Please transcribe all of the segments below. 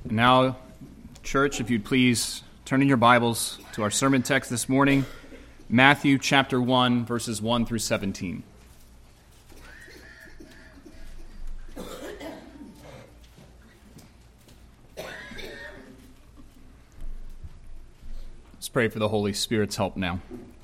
And now, church, if you'd please turn in your Bibles to our sermon text this morning, Matthew chapter 1, verses 1 through 17. Let's pray for the Holy Spirit's help now.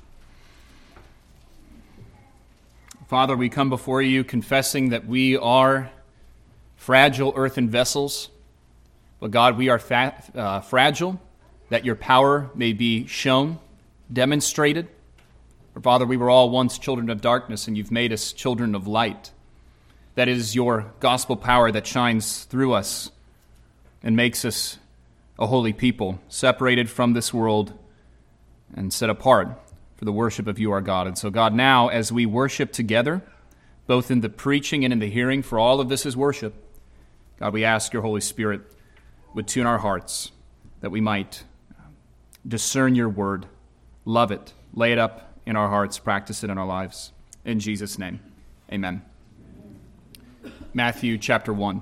Father, we come before you confessing that we are fragile earthen vessels. But God, we are fragile, that your power may be shown, demonstrated. For Father, we were all once children of darkness, and you've made us children of light. That is your gospel power that shines through us and makes us a holy people, separated from this world and set apart for the worship of you, our God. And so, God, now as we worship together, both in the preaching and in the hearing, for all of this is worship, God, we ask your Holy Spirit would tune our hearts, that we might discern your word, love it, lay it up in our hearts, practice it in our lives. In Jesus' name, amen. Matthew chapter 1.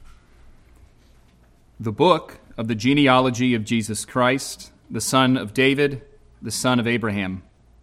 The book of the genealogy of Jesus Christ, the son of David, the son of Abraham.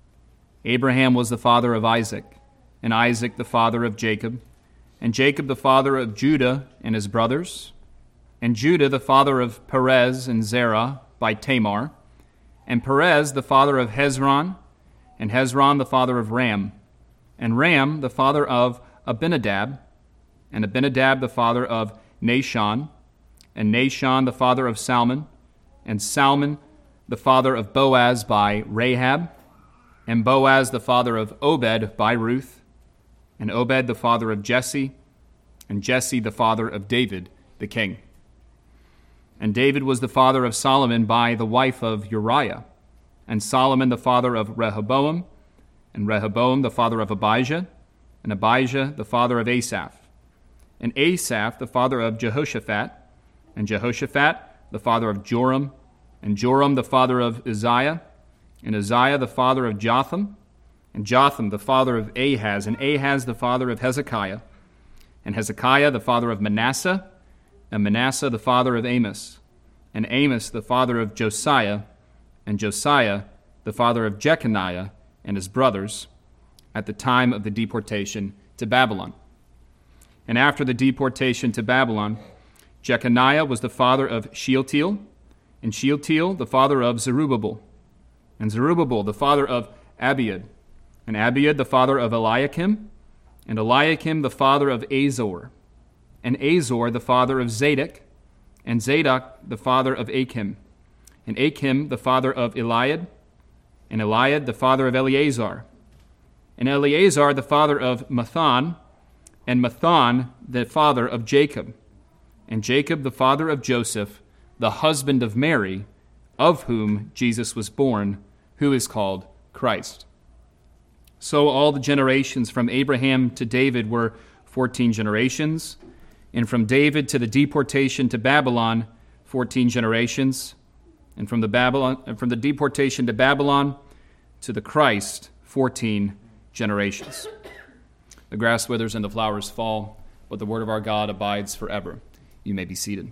Abraham was the father of Isaac, and Isaac the father of Jacob, and Jacob the father of Judah and his brothers, and Judah the father of Perez and Zerah by Tamar, and Perez the father of Hezron, and Hezron the father of Ram, and Ram the father of Abinadab, and Abinadab the father of Nahshon, and Nahshon the father of Salmon, and Salmon the father of Boaz by Rahab, and Boaz the father of Obed by Ruth, and Obed the father of Jesse, and Jesse the father of David the king. And David was the father of Solomon by the wife of Uriah, and Solomon the father of Rehoboam, and Rehoboam the father of Abijah, and Abijah the father of Asaph, and Asaph the father of Jehoshaphat, and Jehoshaphat the father of Joram, and Joram the father of Uzziah, and Uzziah the father of Jotham, and Jotham the father of Ahaz, and Ahaz the father of Hezekiah, and Hezekiah the father of Manasseh, and Manasseh the father of Amos, and Amos the father of Josiah, and Josiah the father of Jeconiah and his brothers, at the time of the deportation to Babylon. And after the deportation to Babylon, Jeconiah was the father of Shealtiel, and Shealtiel the father of Zerubbabel, and Zerubbabel the father of Abiud, and Abiud the father of Eliakim, and Eliakim the father of Azor, and Azor the father of Zadok, and Zadok the father of Achim, and Achim the father of Eliad, and Eliad the father of Eleazar, and Eleazar the father of Matthan, and Matthan the father of Jacob, and Jacob the father of Joseph, the husband of Mary, of whom Jesus was born, who is called Christ. So all the generations from Abraham to David were 14 generations, and from David to the deportation to Babylon, 14 generations, and from the deportation to Babylon to the Christ, 14 generations. The grass withers and the flowers fall, but the word of our God abides forever. You may be seated.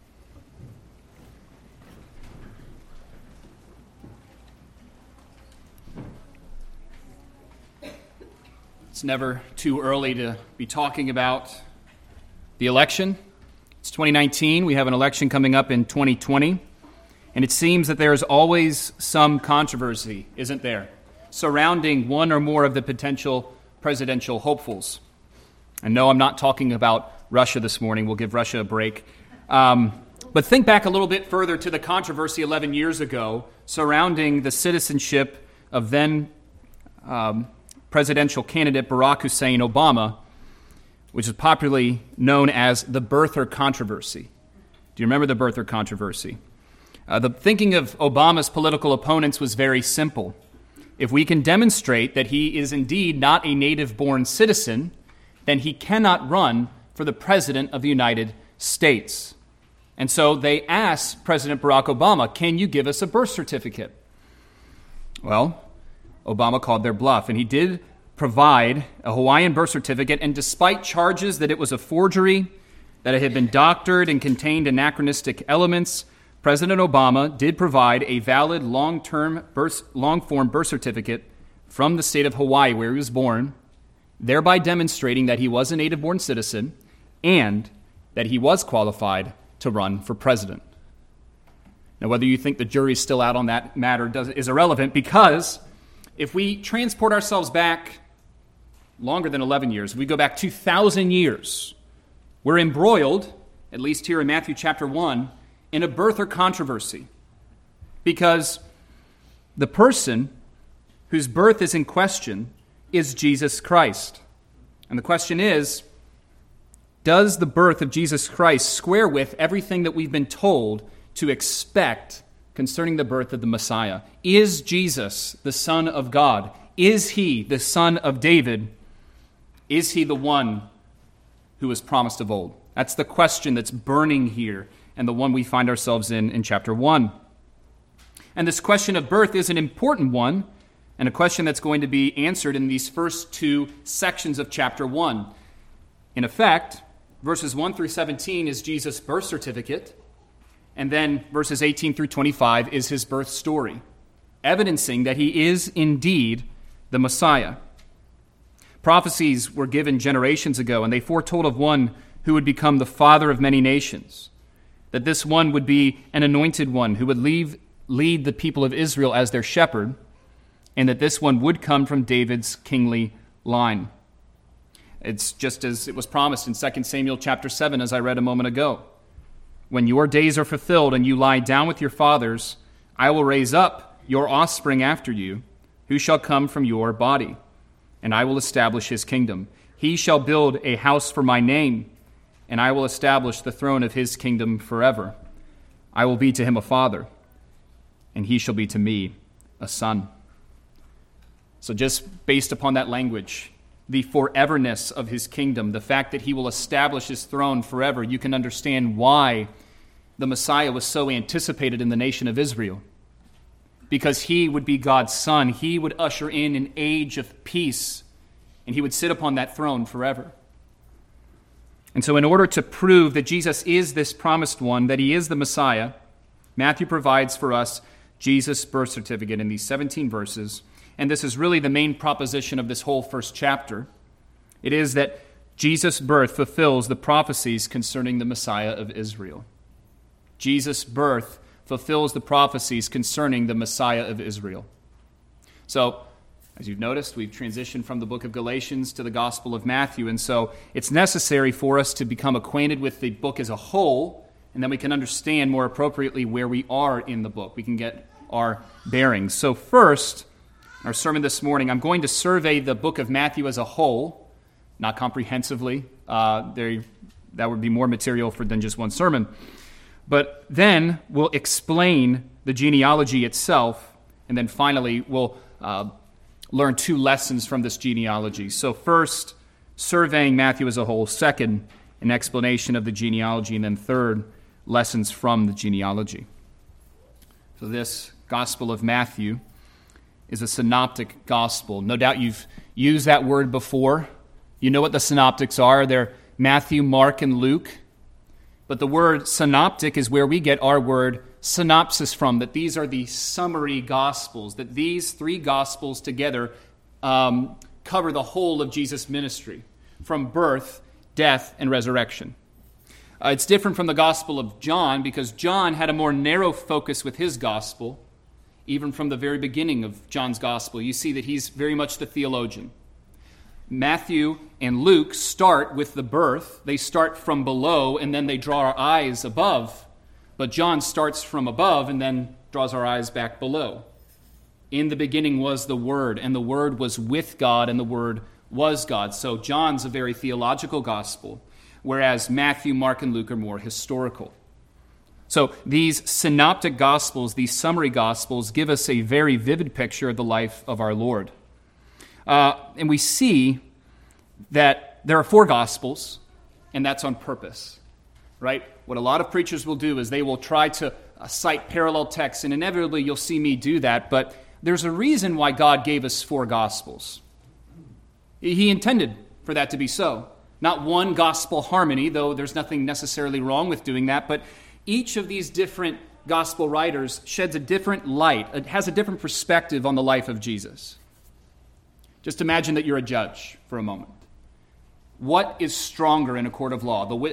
It's never too early to be talking about the election. It's 2019. We have an election coming up in 2020. And it seems that there is always some controversy, isn't there, surrounding one or more of the potential presidential hopefuls. And no, I'm not talking about Russia this morning. We'll give Russia a break. But think back a little bit further to the controversy 11 years ago surrounding the citizenship of then presidential candidate Barack Hussein Obama, which is popularly known as the birther controversy. Do you remember the birther controversy? The thinking of Obama's political opponents was very simple. If we can demonstrate that he is indeed not a native-born citizen, then he cannot run for the President of the United States. And so they asked President Barack Obama, can you give us a birth certificate? Well, Obama called their bluff, and he did provide a Hawaiian birth certificate, and despite charges that it was a forgery, that it had been doctored and contained anachronistic elements, President Obama did provide a valid long-form birth certificate from the state of Hawaii where he was born, thereby demonstrating that he was a native-born citizen and that he was qualified to run for president. Now, whether you think the jury's still out on that matter is irrelevant, because if we transport ourselves back longer than 11 years, if we go back 2,000 years, we're embroiled, at least here in Matthew chapter 1, in a birther controversy, because the person whose birth is in question is Jesus Christ. And the question is, does the birth of Jesus Christ square with everything that we've been told to expect concerning the birth of the Messiah? Is Jesus the Son of God? Is he the Son of David? Is he the one who was promised of old? That's the question that's burning here, and the one we find ourselves in chapter 1. And this question of birth is an important one, and a question that's going to be answered in these first two sections of chapter 1. In effect, verses 1 through 17 is Jesus' birth certificate, and then verses 18 through 25 is his birth story, evidencing that he is indeed the Messiah. Prophecies were given generations ago, and they foretold of one who would become the father of many nations, that this one would be an anointed one who would lead the people of Israel as their shepherd, and that this one would come from David's kingly line. It's just as it was promised in 2 Samuel chapter 7, as I read a moment ago. When your days are fulfilled and you lie down with your fathers, I will raise up your offspring after you, who shall come from your body, and I will establish his kingdom. He shall build a house for my name, and I will establish the throne of his kingdom forever. I will be to him a father, and he shall be to me a son. So just based upon that language, the foreverness of his kingdom, the fact that he will establish his throne forever, you can understand why the Messiah was so anticipated in the nation of Israel. Because he would be God's son. He would usher in an age of peace, and he would sit upon that throne forever. And so in order to prove that Jesus is this promised one, that he is the Messiah, Matthew provides for us Jesus' birth certificate in these 17 verses. And this is really the main proposition of this whole first chapter. It is that Jesus' birth fulfills the prophecies concerning the Messiah of Israel. Jesus' birth fulfills the prophecies concerning the Messiah of Israel. So, as you've noticed, we've transitioned from the book of Galatians to the Gospel of Matthew, and so it's necessary for us to become acquainted with the book as a whole, and then we can understand more appropriately where we are in the book. We can get our bearings. So first, our sermon this morning, I'm going to survey the book of Matthew as a whole, not comprehensively. That would be more material than just one sermon. But then we'll explain the genealogy itself, and then finally we'll learn two lessons from this genealogy. So first, surveying Matthew as a whole. Second, an explanation of the genealogy. And then third, lessons from the genealogy. So this Gospel of Matthew is a synoptic gospel. No doubt you've used that word before. You know what the synoptics are. They're Matthew, Mark, and Luke. But the word synoptic is where we get our word synopsis from, that these are the summary gospels, that these three gospels together cover the whole of Jesus' ministry, from birth, death, and resurrection. It's different from the Gospel of John because John had a more narrow focus with his gospel. Even from the very beginning of John's gospel, you see that he's very much the theologian. Matthew and Luke start with the birth. They start from below, and then they draw our eyes above. But John starts from above and then draws our eyes back below. In the beginning was the Word, and the Word was with God, and the Word was God. So John's a very theological gospel, whereas Matthew, Mark, and Luke are more historical. So these synoptic gospels, these summary gospels, give us a very vivid picture of the life of our Lord. And we see that there are four gospels, and that's on purpose, right? What a lot of preachers will do is they will try to cite parallel texts, and inevitably you'll see me do that, but there's a reason why God gave us four gospels. He intended for that to be so. Not one gospel harmony, though there's nothing necessarily wrong with doing that, but each of these different gospel writers sheds a different light, it has a different perspective on the life of Jesus. Just imagine that you're a judge for a moment. What is stronger in a court of law, the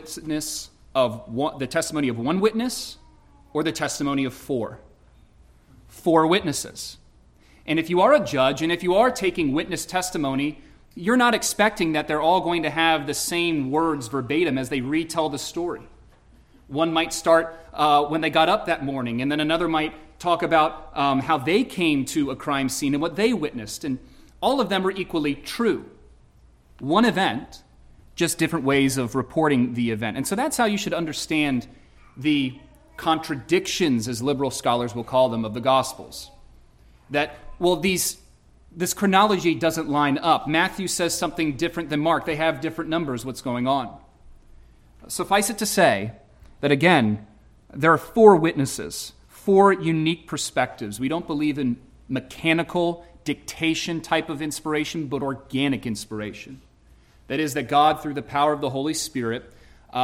the testimony of one witness or the testimony of four? Four witnesses. And if you are a judge and if you are taking witness testimony, you're not expecting that they're all going to have the same words verbatim as they retell the story. One might start when they got up that morning, and then another might talk about how they came to a crime scene and what they witnessed. And all of them are equally true. One event, just different ways of reporting the event. And so that's how you should understand the contradictions, as liberal scholars will call them, of the Gospels. That, well, this chronology doesn't line up. Matthew says something different than Mark. They have different numbers. What's going on? Suffice it to say that, again, there are four witnesses, four unique perspectives. We don't believe in mechanical dictation type of inspiration, but organic inspiration. That is, that God, through the power of the Holy Spirit,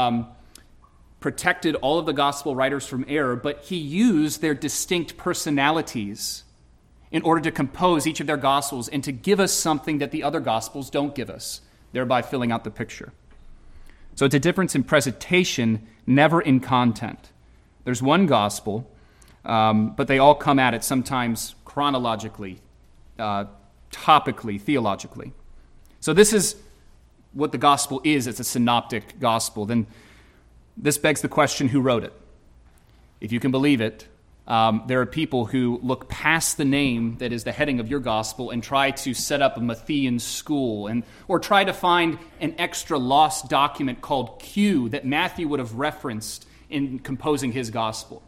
protected all of the gospel writers from error, but he used their distinct personalities in order to compose each of their gospels and to give us something that the other gospels don't give us, thereby filling out the picture. So it's a difference in presentation, never in content. There's one gospel, but they all come at it sometimes chronologically, topically, theologically. So this is what the gospel is. It's a synoptic gospel. Then this begs the question, who wrote it? If you can believe it, there are people who look past the name that is the heading of your gospel and try to set up a Matthean school or try to find an extra lost document called Q that Matthew would have referenced in composing his gospel.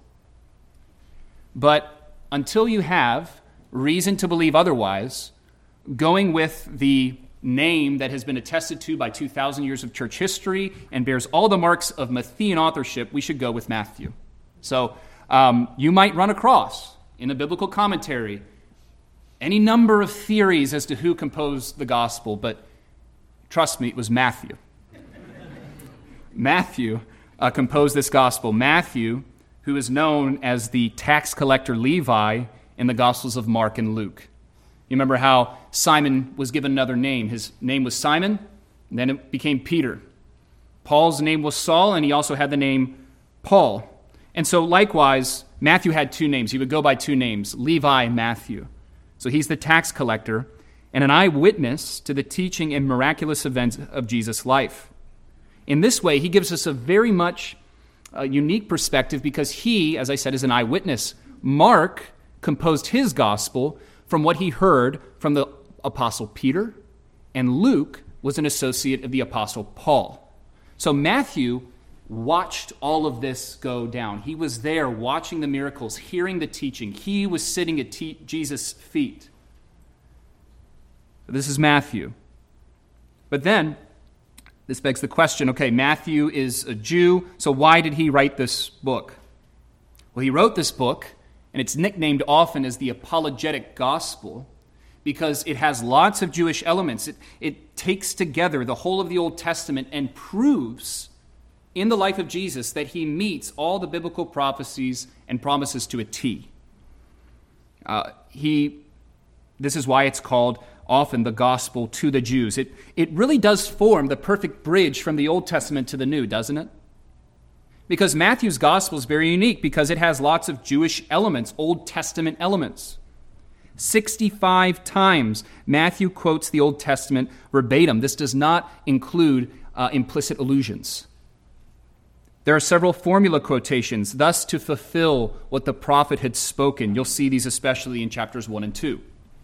But until you have reason to believe otherwise, going with the name that has been attested to by 2,000 years of church history and bears all the marks of Matthean authorship, we should go with Matthew. So you might run across, in a biblical commentary, any number of theories as to who composed the gospel, but trust me, it was Matthew. Matthew composed this gospel. Matthew, who is known as the tax collector Levi in the Gospels of Mark and Luke. You remember how Simon was given another name. His name was Simon, and then it became Peter. Paul's name was Saul, and he also had the name Paul. And so likewise, Matthew had two names. He would go by two names, Levi, Matthew. So he's the tax collector and an eyewitness to the teaching and miraculous events of Jesus' life. In this way, he gives us a very much unique perspective because he, as I said, is an eyewitness. Mark composed his gospel from what he heard from the Apostle Peter, and Luke was an associate of the Apostle Paul. So Matthew watched all of this go down. He was there watching the miracles, hearing the teaching. He was sitting at Jesus' feet. This is Matthew. But then, this begs the question, okay, Matthew is a Jew, so why did he write this book? Well, he wrote this book, and it's nicknamed often as the apologetic gospel because it has lots of Jewish elements. It takes together the whole of the Old Testament and proves in the life of Jesus that he meets all the biblical prophecies and promises to a T. This is why it's called often the gospel to the Jews. It really does form the perfect bridge from the Old Testament to the New, doesn't it? Because Matthew's gospel is very unique because it has lots of Jewish elements, Old Testament elements. 65 times Matthew quotes the Old Testament verbatim. This does not include implicit allusions. There are several formula quotations, thus to fulfill what the prophet had spoken. You'll see these especially in chapters 1 and 2.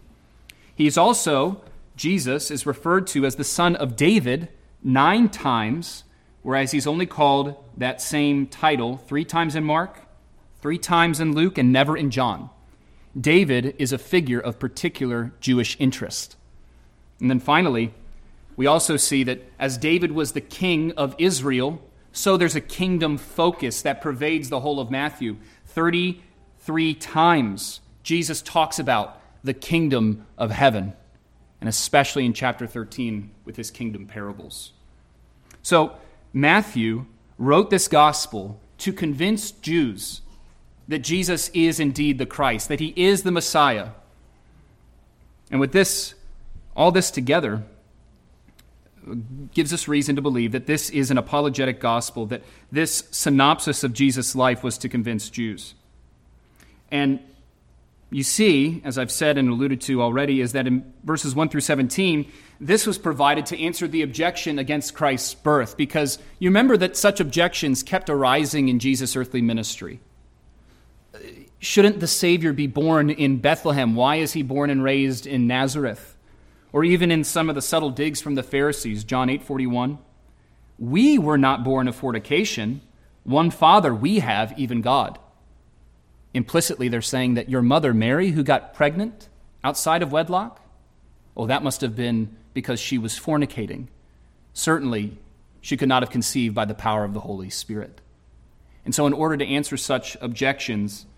Jesus is referred to as the son of David 9 times, whereas he's only called that same title 3 times in Mark, 3 times in Luke, and never in John. David is a figure of particular Jewish interest. And then finally, we also see that as David was the king of Israel, so there's a kingdom focus that pervades the whole of Matthew. 33 times Jesus talks about the kingdom of heaven, and especially in chapter 13 with his kingdom parables. So Matthew wrote this gospel to convince Jews that Jesus is indeed the Christ, that he is the Messiah. And with this, all this together gives us reason to believe that this is an apologetic gospel, that this synopsis of Jesus' life was to convince Jews. And you see, as I've said and alluded to already, is that in verses 1 through 17, this was provided to answer the objection against Christ's birth, because you remember that such objections kept arising in Jesus' earthly ministry. Shouldn't the Savior be born in Bethlehem? Why is he born and raised in Nazareth? Or even in some of the subtle digs from the Pharisees, John 8:41. We were not born of fornication. One Father we have, even God. Implicitly, they're saying that your mother, Mary, who got pregnant outside of wedlock, oh, that must have been because she was fornicating. Certainly, she could not have conceived by the power of the Holy Spirit. And so in order to answer such objections,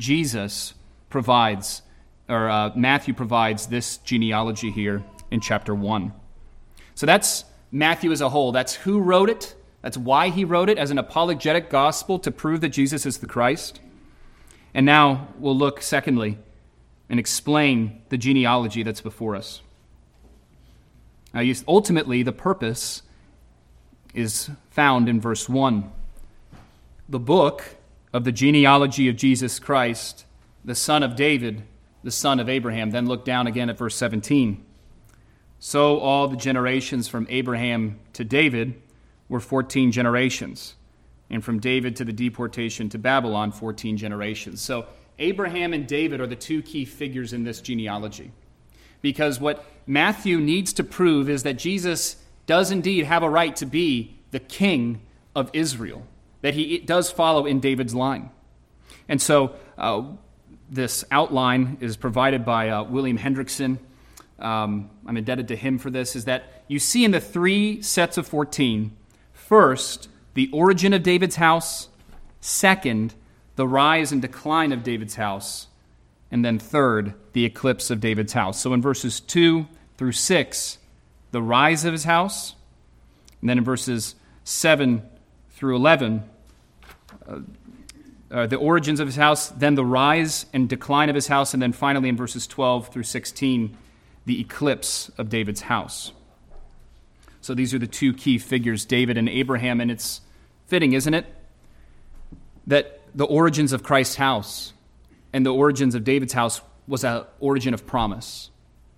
Matthew provides this genealogy here in chapter 1. So that's Matthew as a whole. That's who wrote it. That's why he wrote it, as an apologetic gospel to prove that Jesus is the Christ. And now we'll look, secondly, and explain the genealogy that's before us. Now, ultimately, the purpose is found in verse 1. The book of the genealogy of Jesus Christ, the son of David, the son of Abraham. Then look down again at verse 17. So all the generations from Abraham to David were 14 generations, and from David to the deportation to Babylon, 14 generations. So Abraham and David are the two key figures in this genealogy, because what Matthew needs to prove is that Jesus does indeed have a right to be the king of Israel, that he does follow in David's line. And so this outline is provided by William Hendrickson. I'm indebted to him for this, is that you see in the three sets of 14, first, the origin of David's house, second, the rise and decline of David's house, and then third, the eclipse of David's house. So in verses 2 through 6, the rise of his house, and then in verses 7 through 11, the origins of his house, then the rise and decline of his house, and then finally in verses 12 through 16, the eclipse of David's house. So these are the two key figures, David and Abraham, and it's fitting, isn't it, that the origins of Christ's house and the origins of David's house was an origin of promise.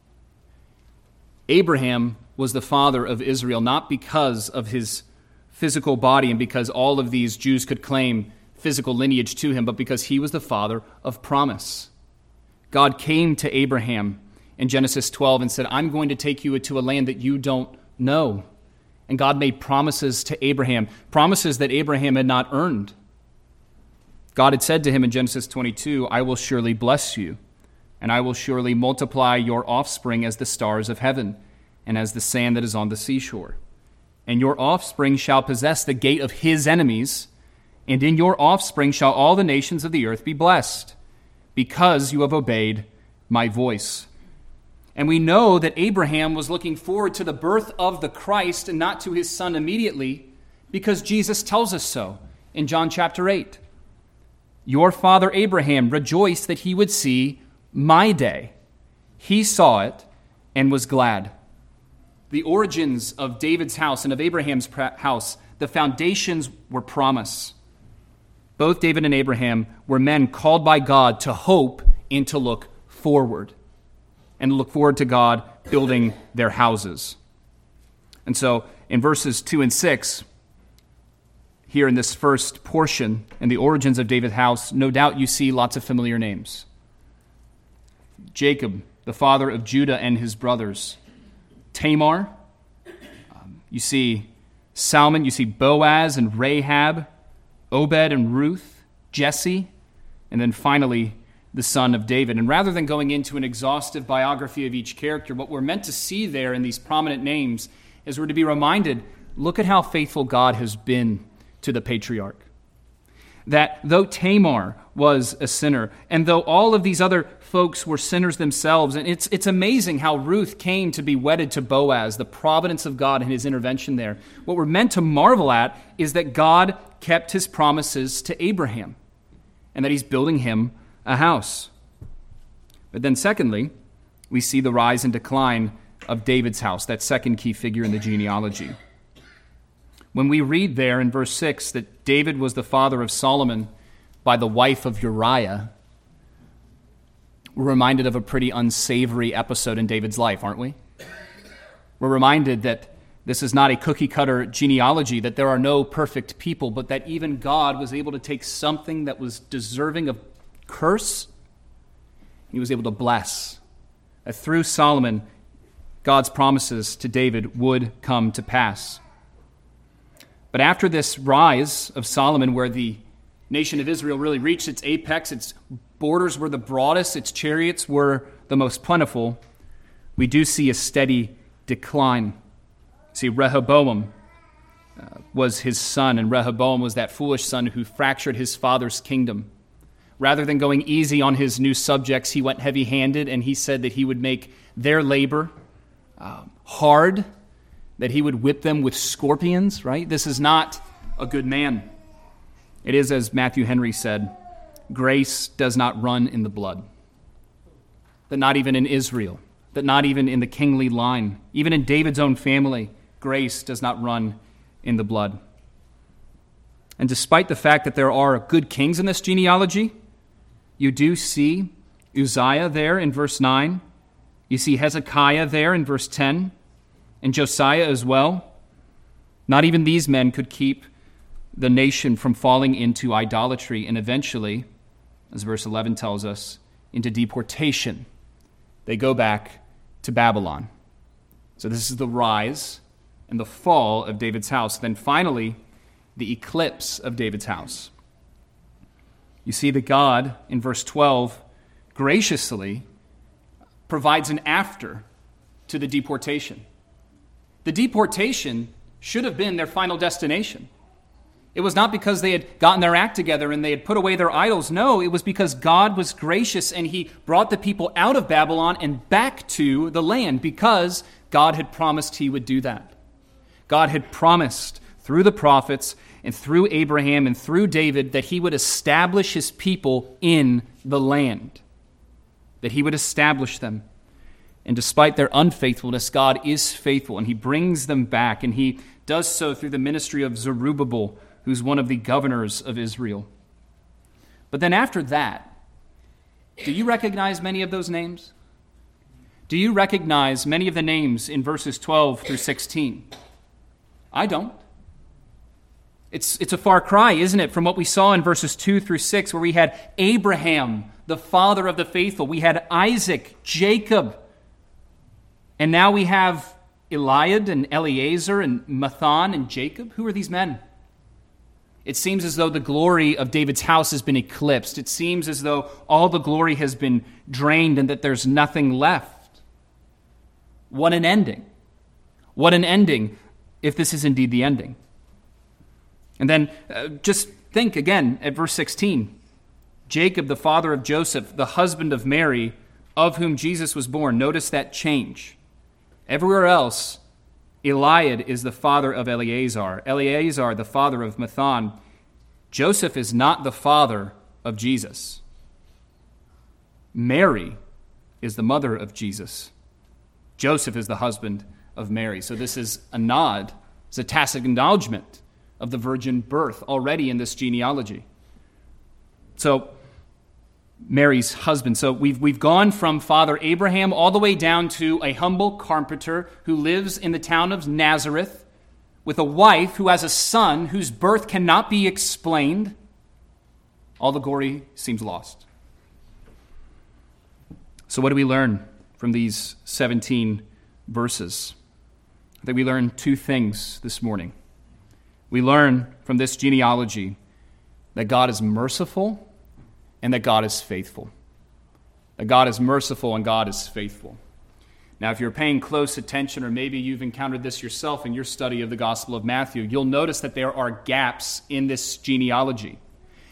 Abraham was the father of Israel, not because of his physical body and because all of these Jews could claim physical lineage to him, but because he was the father of promise. God came to Abraham in Genesis 12 and said, I'm going to take you to a land that you don't know. And God made promises to Abraham, promises that Abraham had not earned. God had said to him in Genesis 22, I will surely bless you, and I will surely multiply your offspring as the stars of heaven and as the sand that is on the seashore. And your offspring shall possess the gate of his enemies, and in your offspring shall all the nations of the earth be blessed, because you have obeyed my voice. And we know that Abraham was looking forward to the birth of the Christ and not to his son immediately, because Jesus tells us so in John chapter 8. Your father Abraham rejoiced that he would see my day. He saw it and was glad. The origins of David's house and of Abraham's house, the foundations were promise. Both David and Abraham were men called by God to hope and to look forward, and look forward to God building their houses. And so in verses 2 and 6, here in this first portion, in the origins of David's house, no doubt you see lots of familiar names. Jacob, the father of Judah and his brothers. Tamar, you see Salmon, you see Boaz and Rahab, Obed and Ruth, Jesse, and then finally the son of David. And rather than going into an exhaustive biography of each character, what we're meant to see there in these prominent names is we're to be reminded, look at how faithful God has been to the patriarch. that though Tamar was a sinner, and though all of these other folks were sinners themselves, and it's amazing how Ruth came to be wedded to Boaz, the providence of God and his intervention there. What we're meant to marvel at is that God kept his promises to Abraham, and that he's building him a house. But then secondly, we see the rise and decline of David's house, that second key figure in the genealogy. When we read there in verse 6 that David was the father of Solomon by the wife of Uriah, we're reminded of a pretty unsavory episode in David's life, aren't we? We're reminded that this is not a cookie-cutter genealogy, that there are no perfect people, but that even God was able to take something that was deserving of curse, and he was able to bless. That through Solomon, God's promises to David would come to pass. But after this rise of Solomon, where the nation of Israel really reached its apex, its borders were the broadest, its chariots were the most plentiful, we do see a steady decline. See, Rehoboam was his son, and Rehoboam was that foolish son who fractured his father's kingdom. Rather than going easy on his new subjects, he went heavy-handed, and he said that he would make their labor hard, that he would whip them with scorpions, right? This is not a good man. It is, as Matthew Henry said, grace does not run in the blood. That not even in Israel, that not even in the kingly line, even in David's own family, grace does not run in the blood. And despite the fact that there are good kings in this genealogy, you do see Uzziah there in verse 9. You see Hezekiah there in verse 10. And Josiah as well. Not even these men could keep the nation from falling into idolatry and eventually, as verse 11 tells us, into deportation. They go back to Babylon. So this is the rise and the fall of David's house. Then finally, the eclipse of David's house. You see that God, in verse 12, graciously provides an after to the deportation. The deportation should have been their final destination. It was not because they had gotten their act together and they had put away their idols. No, it was because God was gracious and he brought the people out of Babylon and back to the land because God had promised he would do that. God had promised through the prophets and through Abraham and through David that he would establish his people in the land, that he would establish them. And despite their unfaithfulness, God is faithful, and he brings them back, and he does so through the ministry of Zerubbabel, who's one of the governors of Israel. But then after that, do you recognize many of those names? Do you recognize many of the names in verses 12 through 16? I don't. It's a far cry, isn't it, from what we saw in verses 2 through 6, where we had Abraham, the father of the faithful. We had Isaac, Jacob. And now we have Eliad and Eleazar and Matthan and Jacob. Who are these men? It seems as though the glory of David's house has been eclipsed. It seems as though all the glory has been drained and that there's nothing left. What an ending. What an ending, if this is indeed the ending. And then just think again at verse 16. Jacob, the father of Joseph, the husband of Mary, of whom Jesus was born. Notice that change. Everywhere else, Eliad is the father of Eleazar. Eleazar, the father of Matthan. Joseph is not the father of Jesus. Mary is the mother of Jesus. Joseph is the husband of Mary. So this is a nod, it's a tacit acknowledgement of the virgin birth already in this genealogy. So Mary's husband. So we've gone from Father Abraham all the way down to a humble carpenter who lives in the town of Nazareth with a wife who has a son whose birth cannot be explained. All the glory seems lost. So what do we learn from these 17 verses? I think we learn two things this morning. We learn from this genealogy that God is merciful and that God is faithful. That God is merciful and God is faithful. Now, if you're paying close attention, or maybe you've encountered this yourself in your study of the Gospel of Matthew, you'll notice that there are gaps in this genealogy.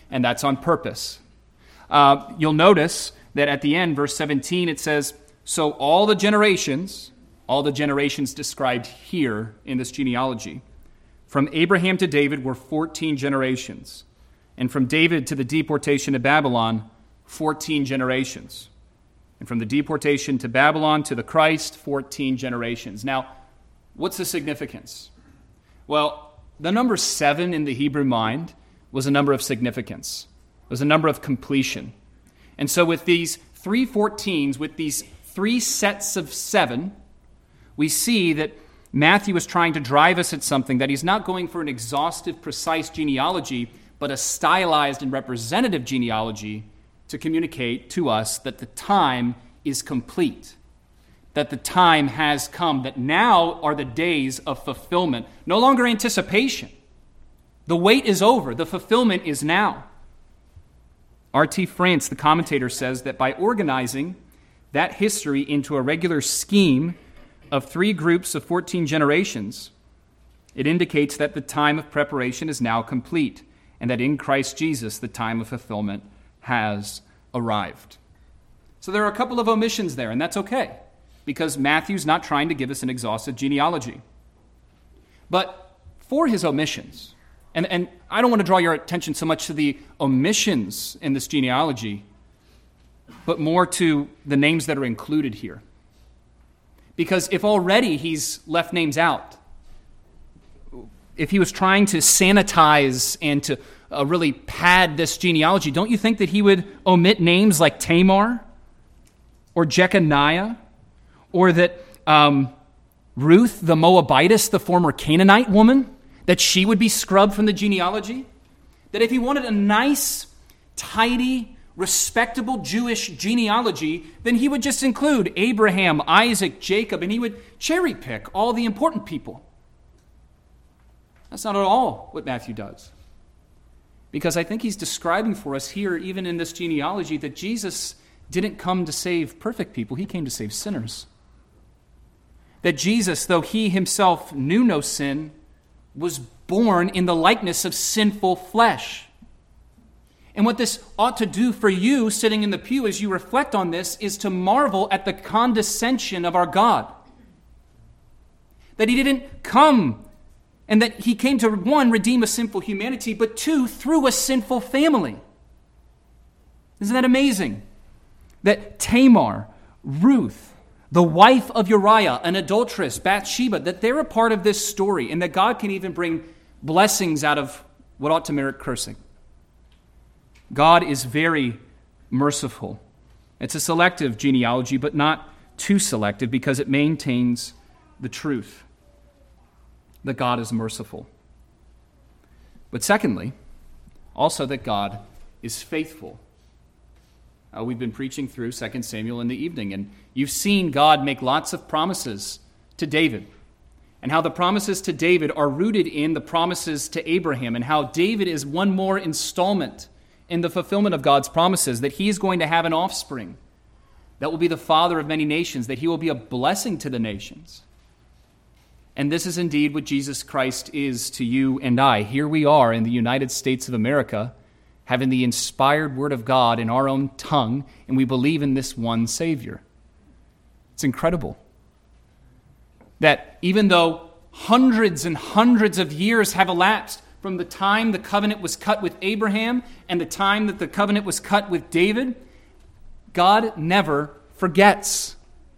and that's on purpose. You'll notice that at the end, verse 17, it says, so all the generations described here in this genealogy, from Abraham to David were 14 generations, and from David to the deportation to Babylon, 14 generations. And from the deportation to Babylon to the Christ, 14 generations. Now, what's the significance? Well, the number 7 in the Hebrew mind was a number of significance. It was a number of completion. And so with these 3 14s, with these 3 sets of 7, we see that Matthew is trying to drive us at something, that he's not going for an exhaustive, precise genealogy, but a stylized and representative genealogy to communicate to us that the time is complete, that the time has come, that now are the days of fulfillment, no longer anticipation. The wait is over. The fulfillment is now. R.T. France, the commentator, says that by organizing that history into a regular scheme of 3 groups of 14 generations, it indicates that the time of preparation is now complete, and that in Christ Jesus the time of fulfillment has arrived. So there are a couple of omissions there, and that's okay, because Matthew's not trying to give us an exhaustive genealogy. But for his omissions, and I don't want to draw your attention so much to the omissions in this genealogy, but more to the names that are included here. Because if already he's left names out, if he was trying to sanitize and to really pad this genealogy, don't you think that he would omit names like Tamar or Jeconiah, or that Ruth the Moabitess, the former Canaanite woman, that she would be scrubbed from the genealogy? That if he wanted a nice, tidy, respectable Jewish genealogy, then he would just include Abraham, Isaac, Jacob, and he would cherry pick all the important people. That's not at all what Matthew does. Because I think he's describing for us here, even in this genealogy, that Jesus didn't come to save perfect people. He came to save sinners. That Jesus, though he himself knew no sin, was born in the likeness of sinful flesh. And what this ought to do for you sitting in the pew as you reflect on this is to marvel at the condescension of our God. That he didn't come, and that he came to, 1, redeem a sinful humanity, but 2, through a sinful family. Isn't that amazing? That Tamar, Ruth, the wife of Uriah, an adulteress, Bathsheba, that they're a part of this story, and that God can even bring blessings out of what ought to merit cursing. God is very merciful. It's a selective genealogy, but not too selective, because it maintains the truth that God is merciful. But secondly, also that God is faithful. We've been preaching through 2 Samuel in the evening, and you've seen God make lots of promises to David, and how the promises to David are rooted in the promises to Abraham, and how David is one more installment in the fulfillment of God's promises, that he is going to have an offspring that will be the father of many nations, that he will be a blessing to the nations. And this is indeed what Jesus Christ is to you and I. Here we are in the United States of America, having the inspired word of God in our own tongue, and we believe in this one Savior. It's incredible that even though hundreds and hundreds of years have elapsed from the time the covenant was cut with Abraham and the time that the covenant was cut with David, God never forgets.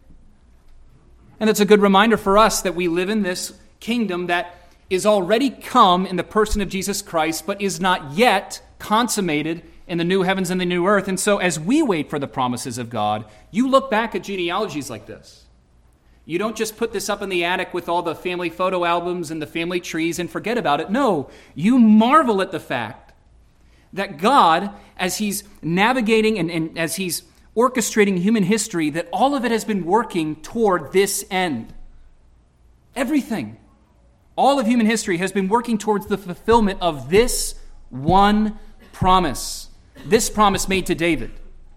And it's a good reminder for us that we live in this kingdom that is already come in the person of Jesus Christ, but is not yet consummated in the new heavens and the new earth. And so as we wait for the promises of God, you look back at genealogies like this. You don't just put this up in the attic with all the family photo albums and the family trees and forget about it. No, you marvel at the fact that God, as he's navigating and as he's orchestrating human history, that all of it has been working toward this end. Everything, all of human history has been working towards the fulfillment of this one promise. This promise made to David.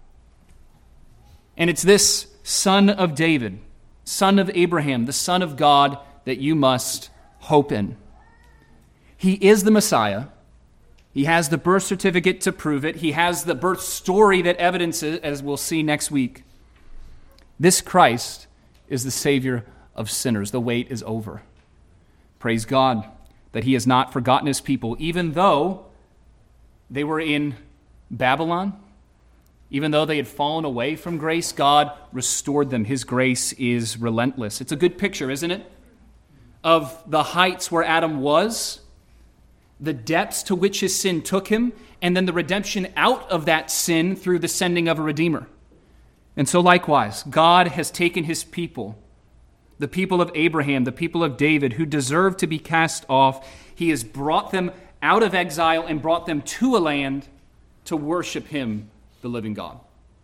And it's this son of David, son of Abraham, the Son of God, that you must hope in. He is the Messiah, He has the birth certificate to prove it. He has the birth story that evidences, as we'll see next week. This Christ is the Savior of sinners. The wait is over. Praise God that he has not forgotten his people, even though they were in Babylon, even though they had fallen away from grace. God restored them. His grace is relentless. It's a good picture, isn't it, of the heights where Adam was, the depths to which his sin took him, and then the redemption out of that sin through the sending of a Redeemer. And so likewise, God has taken his people, the people of Abraham, the people of David, who deserved to be cast off. He has brought them out of exile and brought them to a land to worship him, the living God.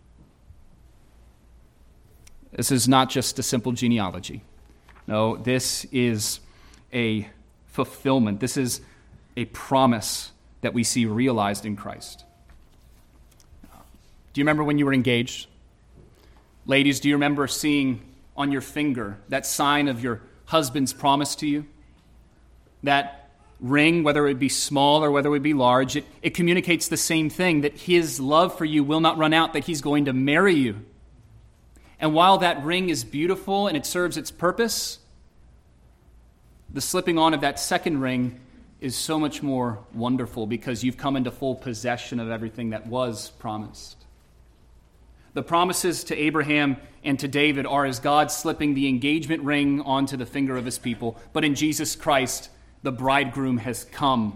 This is not just a simple genealogy. No, this is a fulfillment. This is a promise that we see realized in Christ. Do you remember when you were engaged? Ladies, do you remember seeing on your finger that sign of your husband's promise to you? That ring, whether it be small or whether it be large, it communicates the same thing, that his love for you will not run out, that he's going to marry you. And while that ring is beautiful and it serves its purpose, the slipping on of that second ring is so much more wonderful because you've come into full possession of everything that was promised. The promises to Abraham and to David are as God slipping the engagement ring onto the finger of his people. But in Jesus Christ, the bridegroom has come.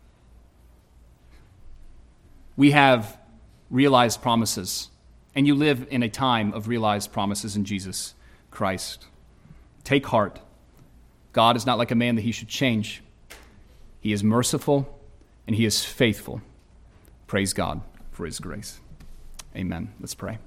We have realized promises, and you live in a time of realized promises in Jesus Christ. Take heart. God is not like a man that he should change. He is merciful, and he is faithful. Praise God for his grace. Amen. Let's pray.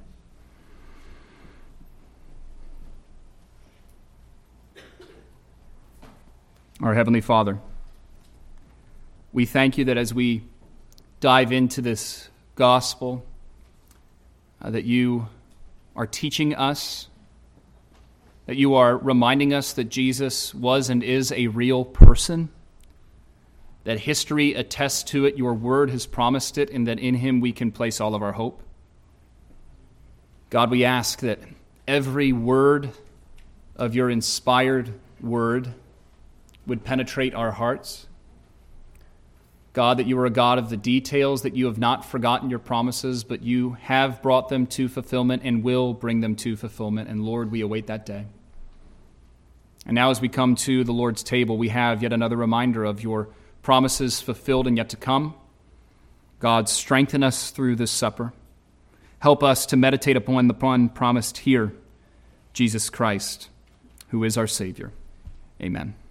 Our Heavenly Father, we thank you that as we dive into this gospel, that you are teaching us, that you are reminding us that Jesus was and is a real person, that history attests to it, your word has promised it, and that in him we can place all of our hope. God, we ask that every word of your inspired word would penetrate our hearts. God, that you are a God of the details, that you have not forgotten your promises, but you have brought them to fulfillment and will bring them to fulfillment. And Lord, we await that day. And now as we come to the Lord's table, we have yet another reminder of your promises fulfilled and yet to come. God, strengthen us through this supper. Help us to meditate upon the one promised here, Jesus Christ, who is our Savior. Amen.